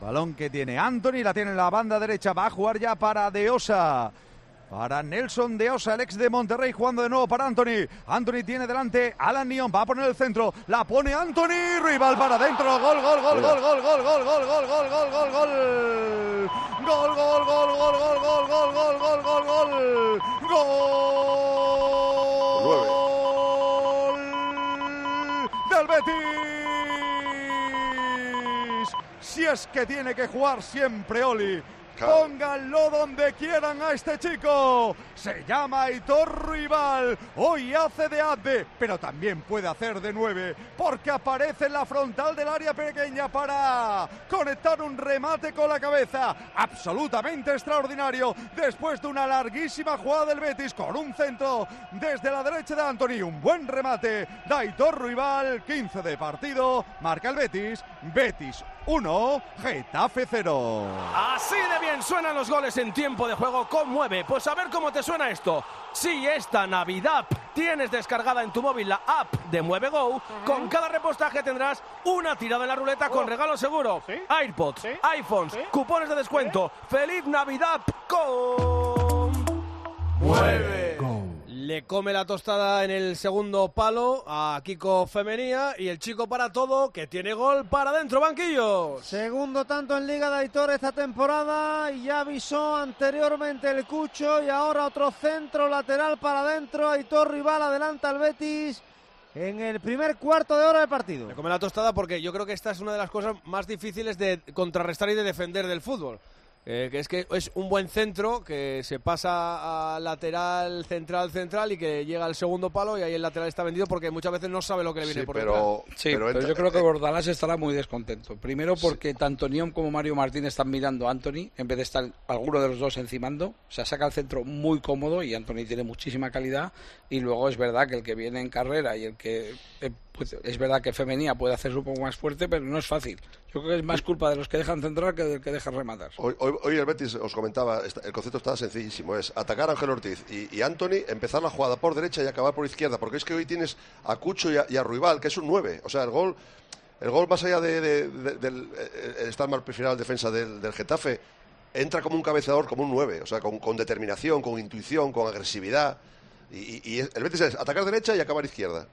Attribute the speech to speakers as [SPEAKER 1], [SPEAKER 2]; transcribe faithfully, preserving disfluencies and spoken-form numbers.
[SPEAKER 1] Balón que tiene Antony, la tiene en la banda derecha, va a jugar ya para De Osa. Para Nelson De Osa, el ex de Monterrey, jugando de nuevo para Antony. Antony tiene delante a Alan Neon, va a poner el centro, la pone Antony, rival para adentro, gol, gol, gol, gol, gol, gol, gol, gol, gol, gol, gol, gol, gol. Gol, gol, gol, gol, gol, gol, gol, gol, gol, gol, gol. Gol del Betis. Si es que tiene que jugar siempre Oli. Pónganlo donde quieran a este chico. Se llama Aitor Ruibal. Hoy hace de Adve, pero también puede hacer de nueve, porque aparece en la frontal del área pequeña para conectar un remate con la cabeza. Absolutamente extraordinario. Después de una larguísima jugada del Betis con un centro desde la derecha de Antony. Un buen remate de Aitor Ruibal. quince de partido. Marca el Betis. Betis uno, Getafe cero.
[SPEAKER 2] Así de bien suenan los goles en tiempo de juego. Conmueve. Pues a ver cómo te suena esto. Si esta Navidad tienes descargada en tu móvil la app de Mueve Go, uh-huh. Con cada repostaje tendrás una tirada en la ruleta oh. con regalo seguro. ¿Sí? AirPods, ¿sí? iPhones, ¿sí? Cupones de descuento. ¿Sí? ¡Feliz Navidad con Mueve Go! Le come la tostada en el segundo palo a Kiko Femenía y el chico para todo que tiene gol para adentro, banquillos.
[SPEAKER 3] Segundo tanto en Liga de Aitor esta temporada y ya avisó anteriormente el Cucho y ahora otro centro lateral para adentro. Aitor Ruibal adelanta al Betis en el primer cuarto de hora del partido.
[SPEAKER 2] Le come la tostada porque yo creo que esta es una de las cosas más difíciles de contrarrestar y de defender del fútbol. Eh, que es que es un buen centro que se pasa a lateral, central, central y que llega al segundo palo y ahí el lateral está vendido porque muchas veces no sabe lo que le viene
[SPEAKER 4] sí,
[SPEAKER 2] por
[SPEAKER 4] pero,
[SPEAKER 2] detrás.
[SPEAKER 5] Sí,
[SPEAKER 4] pero,
[SPEAKER 5] pero
[SPEAKER 4] entra,
[SPEAKER 5] yo creo que
[SPEAKER 4] eh,
[SPEAKER 5] Bordalás estará muy descontento. Primero porque sí. tanto Neon como Mario Martín están mirando a Antony en vez de estar alguno de los dos encimando. O sea, saca el centro muy cómodo y Antony tiene muchísima calidad. Y luego es verdad que el que viene en carrera y el que... Eh, pues, es verdad que Femenía puede hacerse un poco más fuerte, pero no es fácil. Yo creo que es más culpa de los que dejan centrar que del que dejan rematar.
[SPEAKER 4] Hoy, hoy, hoy el Betis, os comentaba, el concepto está sencillísimo. Es atacar a Ángel Ortiz y, y Antony, empezar la jugada por derecha y acabar por izquierda. Porque es que hoy tienes a Cucho y a, y a Ruibal, que es un nueve. O sea, el gol... El gol, más allá de, de, de, del el estar mal perfilado en defensa del, del Getafe, entra como un cabeceador, como un nueve. O sea, con, con determinación, con intuición, con agresividad. Y, y, y el Betis es atacar derecha y acabar izquierda.